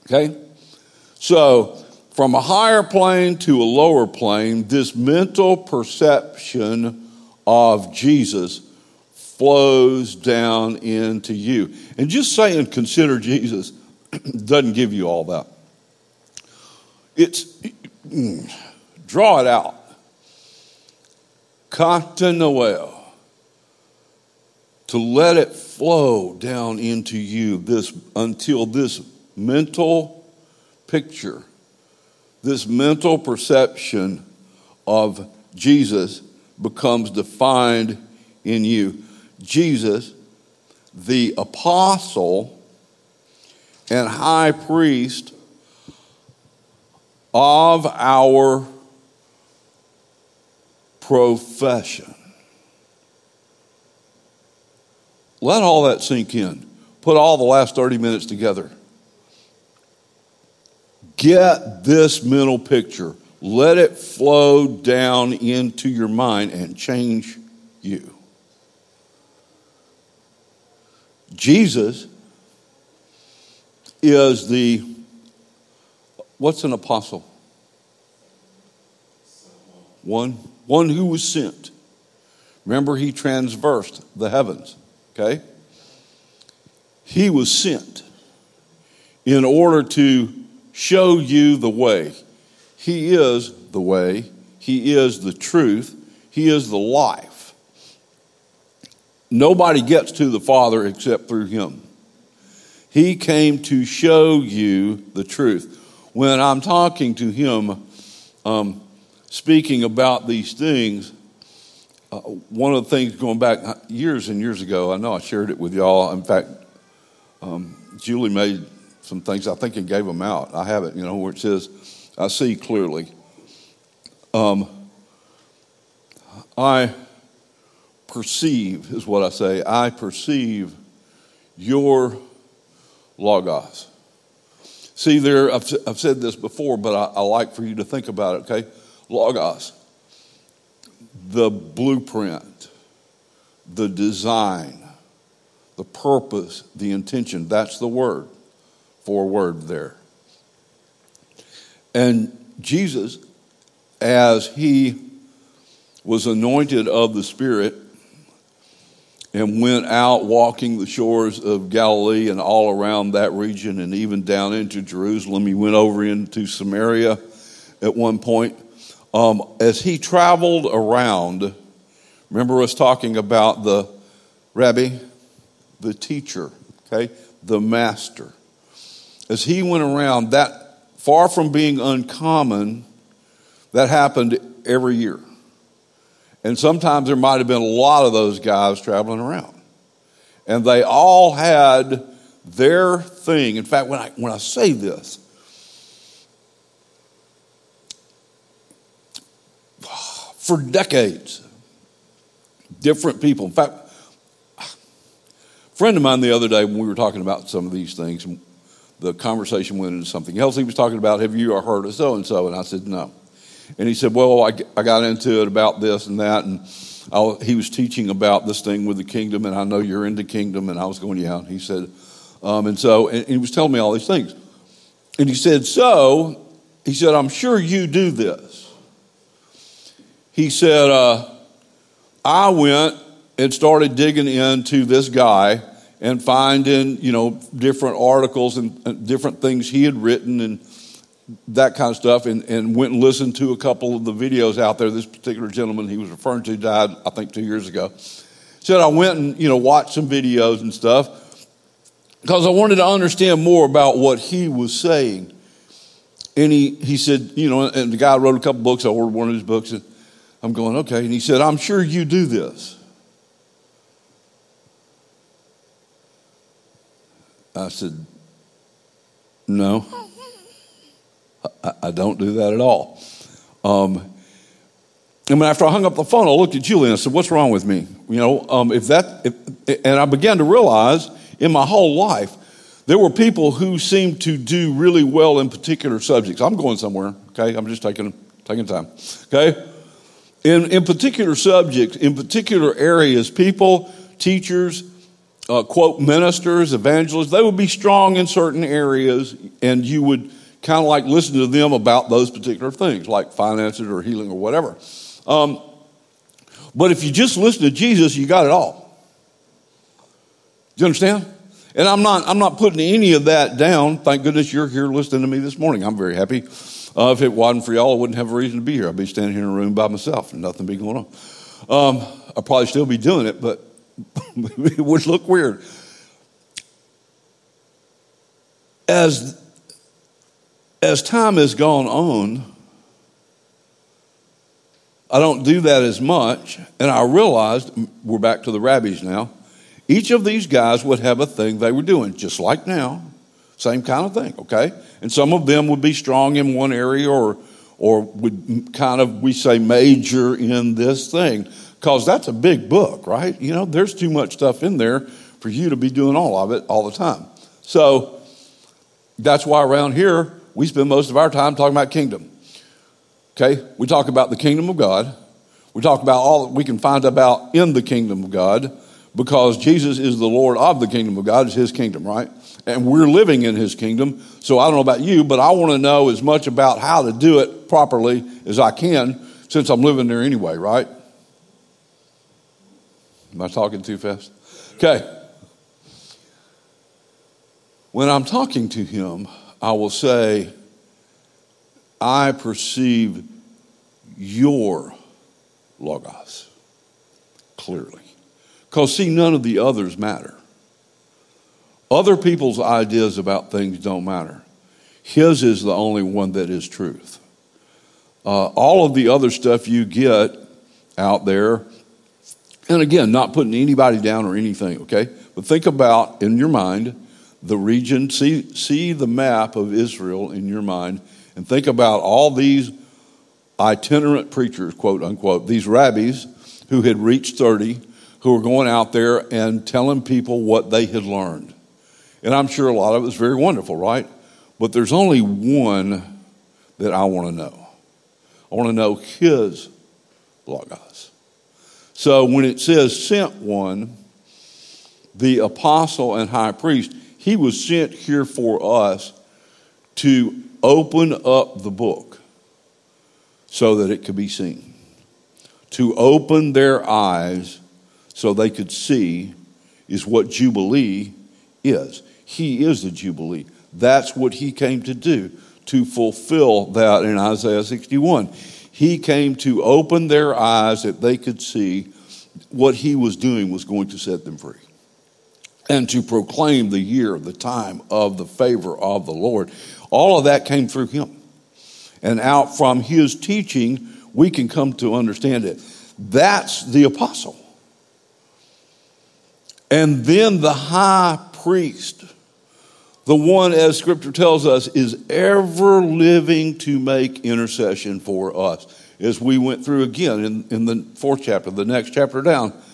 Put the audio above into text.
Okay? So, from a higher plane to a lower plane, this mental perception of Jesus flows down into you. And just saying consider Jesus doesn't give you all that. Draw it out. Katanoeo. To let it flow down into you until this mental picture, this mental perception of Jesus becomes defined in you. Jesus, the apostle and high priest of our profession. Let all that sink in. Put all the last 30 minutes together. Get this mental picture. Let it flow down into your mind and change you. Jesus is what's an apostle? One who was sent. Remember, he transversed the heavens. Okay? He was sent in order to show you the way. He is the way. He is the truth. He is the life. Nobody gets to the Father except through him. He came to show you the truth. When I'm talking to him, speaking about these things, one of the things going back years and years ago, I know I shared it with y'all. In fact, Julie made some things, I think, and gave them out. I have it, where it says, I see clearly. I perceive, is what I say. I perceive your logos. See, I've said this before, but I like for you to think about it, okay? Logos. The blueprint, the design, the purpose, the intention. That's the word, word there. And Jesus, as he was anointed of the Spirit and went out walking the shores of Galilee and all around that region and even down into Jerusalem, he went over into Samaria at one point. As he traveled around, remember us talking about the rabbi, the teacher, okay, the master. As he went around, that far from being uncommon, that happened every year. And sometimes there might have been a lot of those guys traveling around. And they all had their thing. In fact, when I say this, for decades, different people. In fact, a friend of mine the other day, when we were talking about some of these things, and the conversation went into something else. He was talking about, have you ever heard of so-and-so? And I said, no. And he said, well, I got into it about this and that. And he was teaching about this thing with the kingdom. And I know you're into kingdom. And I was going, yeah. And he said, and he was telling me all these things. And he said, I'm sure you do this. He said, I went and started digging into this guy and finding, different articles and different things he had written and that kind of stuff, and went and listened to a couple of the videos out there. This particular gentleman he was referring to died, I think, 2 years ago. Said I went and, watched some videos and stuff because I wanted to understand more about what he was saying. And he said, and the guy wrote a couple books. I ordered one of his books, and I'm going, okay. And he said, I'm sure you do this. I said, no, I don't do that at all. And after I hung up the phone, I looked at Julie and I said, what's wrong with me? And I began to realize in my whole life, there were people who seemed to do really well in particular subjects. I'm going somewhere, okay? I'm just taking time, okay? In particular subjects, in particular areas, people, teachers, quote, ministers, evangelists. They would be strong in certain areas, and you would kind of like listen to them about those particular things, like finances or healing or whatever. But if you just listen to Jesus, you got it all. Do you understand? And I'm not putting any of that down. Thank goodness you're here listening to me this morning. I'm very happy. If it wasn't for y'all, I wouldn't have a reason to be here. I'd be standing here in a room by myself and nothing be going on. I'd probably still be doing it, but it would look weird. As time has gone on, I don't do that as much, and I realized, we're back to the rabbis now, each of these guys would have a thing they were doing, just like now, same kind of thing, okay? And some of them would be strong in one area or would kind of, we say, major in this thing, because that's a big book, right? You know, there's too much stuff in there for you to be doing all of it all the time. So that's why around here, we spend most of our time talking about kingdom. Okay, we talk about the kingdom of God. We talk about all that we can find about in the kingdom of God, because Jesus is the Lord of the kingdom of God. It's his kingdom, right? And we're living in his kingdom. So I don't know about you, but I want to know as much about how to do it properly as I can, since I'm living there anyway, right? Am I talking too fast? Okay. When I'm talking to him, I will say, I perceive your logos clearly. Because, see, none of the others matter. Other people's ideas about things don't matter. His is the only one that is truth. All of the other stuff you get out there, and again, not putting anybody down or anything, okay? But think about, in your mind, the region, see the map of Israel in your mind, and think about all these itinerant preachers, quote unquote, these rabbis who had reached 30, who were going out there and telling people what they had learned. And I'm sure a lot of it was very wonderful, right? But there's only one that I want to know. I want to know his logos. So when it says sent one, the apostle and high priest, he was sent here for us to open up the book so that it could be seen. To open their eyes so they could see is what Jubilee is. He is the Jubilee. That's what he came to do, to fulfill that in Isaiah 61. He came to open their eyes that they could see what he was doing was going to set them free. And to proclaim the year, the time of the favor of the Lord. All of that came through him. And out from his teaching, we can come to understand it. That's the apostle. And then the high priest, the one, as scripture tells us, is ever living to make intercession for us. As we went through again in the 4th chapter, the next chapter down,